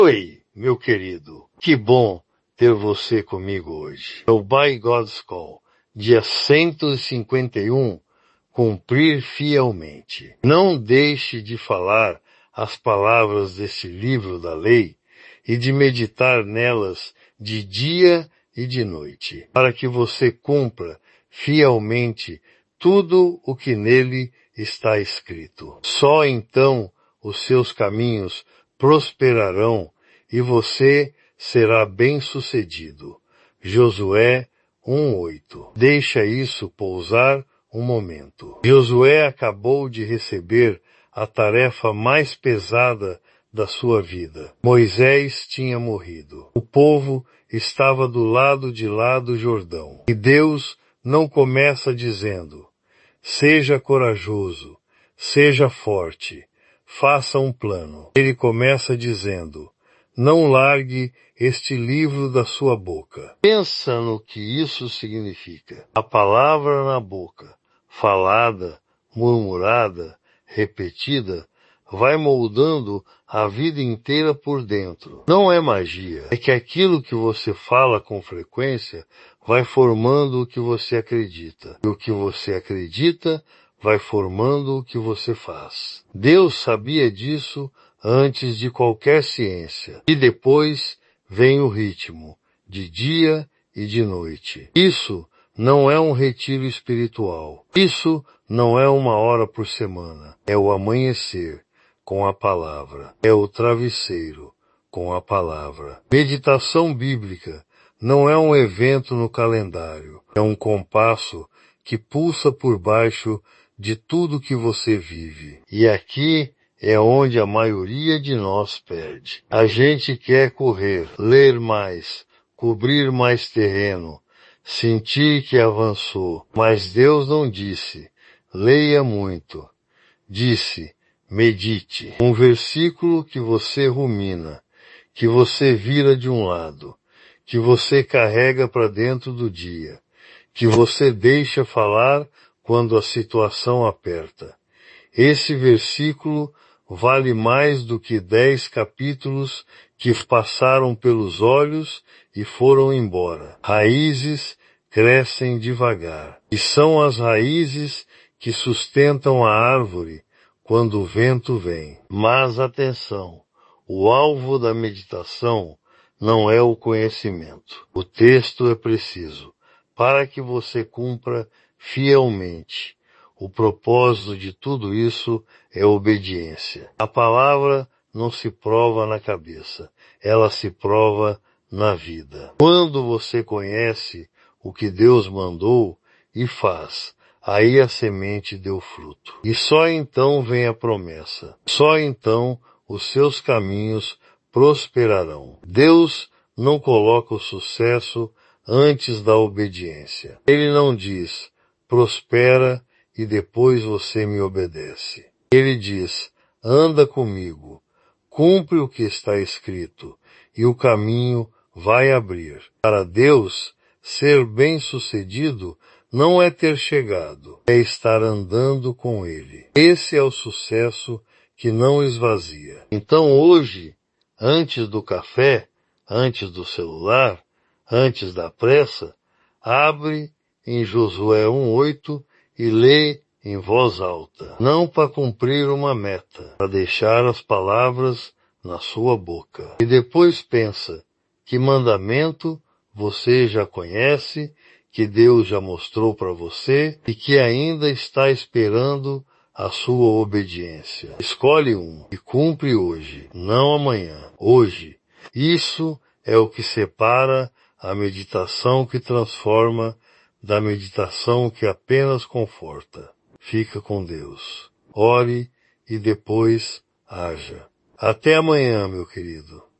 Oi, meu querido. Que bom ter você comigo hoje. É o By God's Call, dia 151, cumprir fielmente. Não deixe de falar as palavras deste livro da lei e de meditar nelas de dia e de noite, para que você cumpra fielmente tudo o que nele está escrito. Só então os seus caminhos prosperarão e você será bem-sucedido. Josué 1:8. Deixa isso pousar um momento. Josué acabou de receber a tarefa mais pesada da sua vida. Moisés tinha morrido. O povo estava do lado de lá do Jordão. E Deus não começa dizendo: seja corajoso, seja forte, faça um plano. Ele começa dizendo: não largue este livro da sua boca. Pensa no que isso significa. A palavra na boca, falada, murmurada, repetida, vai moldando a vida inteira por dentro. Não é magia. É que aquilo que você fala com frequência vai formando o que você acredita. E o que você acredita vai formando o que você faz. Deus sabia disso antes de qualquer ciência. E depois vem o ritmo, de dia e de noite. Isso não é um retiro espiritual. Isso não é 1 hora por semana. É o amanhecer com a palavra. É o travesseiro com a palavra. Meditação bíblica não é um evento no calendário. É um compasso que pulsa por baixo de tudo que você vive. E aqui é onde a maioria de nós perde. A gente quer correr, ler mais, cobrir mais terreno, sentir que avançou. Mas Deus não disse: leia muito. Disse: medite. Um versículo que você rumina, que você vira de um lado, que você carrega para dentro do dia, que você deixa falar quando a situação aperta. Esse versículo vale mais do que 10 capítulos que passaram pelos olhos e foram embora. Raízes crescem devagar, e são as raízes que sustentam a árvore quando o vento vem. Mas atenção, o alvo da meditação não é o conhecimento. O texto é preciso para que você cumpra fielmente. O propósito de tudo isso é obediência. A palavra não se prova na cabeça, ela se prova na vida. Quando você conhece o que Deus mandou e faz, aí a semente deu fruto. E só então vem a promessa. Só então os seus caminhos prosperarão. Deus não coloca o sucesso antes da obediência. Ele não diz: prospera e depois você me obedece. Ele diz: anda comigo, cumpre o que está escrito, e o caminho vai abrir. Para Deus, ser bem-sucedido não é ter chegado, é estar andando com Ele. Esse é o sucesso que não esvazia. Então hoje, antes do café, antes do celular, antes da pressa, abre em Josué 1:8 e lê em voz alta. Não para cumprir uma meta, para deixar as palavras na sua boca. E depois pensa: que mandamento você já conhece, que Deus já mostrou para você e que ainda está esperando a sua obediência. Escolhe um e cumpre hoje, não amanhã, hoje. Isso é o que separa a meditação que transforma da meditação que apenas conforta. Fica com Deus. Ore e depois haja. Até amanhã, meu querido.